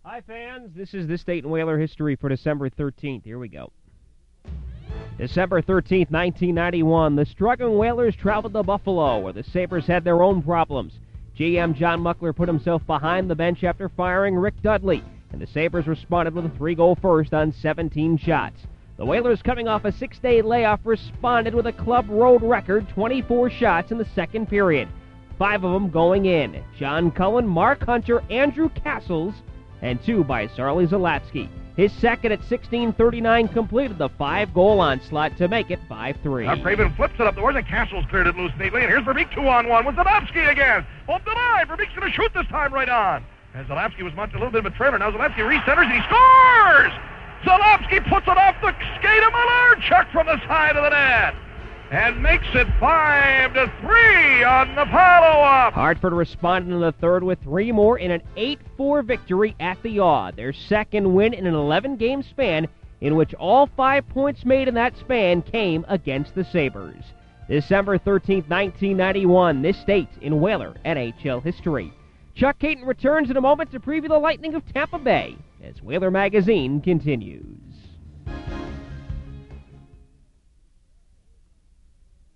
Hi, fans. This is This Date in Whaler history for December 13th. Here we go. December 13th, 1991, the struggling Whalers traveled to Buffalo, where the Sabres had their own problems. GM John Muckler put himself behind the bench after firing Rick Dudley, and the Sabres responded with a 3-goal first on 17 shots. The Whalers, coming off a 6-day layoff, responded with a club road record 24 shots in the second period, 5 of them going in. John Cullen, Mark Hunter, Andrew Castles, and 2 by Sarli Zalapski. His second at 16:39 completed the 5-goal onslaught to make it 5-3. Now Craven flips it up the boards, and Castles cleared it loose neatly, and here's Verbeek 2-on-1 with Zalapski again. Off the line, Verbeek's going to shoot this time right on. And Zalapski was much a little bit of a trailer. Now Zalapski recenters, and he scores! Zalapski puts it off the skate of Malarchuk from the side of the net, and makes it 5-3 on the follow-up. Hartford responded in the third with 3 more in an 8-4 victory at the Yaw, their second win in an 11-game span, in which all 5 points made in that span came against the Sabres. December 13th, 1991, this date in Whaler NHL history. Chuck Caton returns in a moment to preview the Lightning of Tampa Bay as Whaler Magazine continues.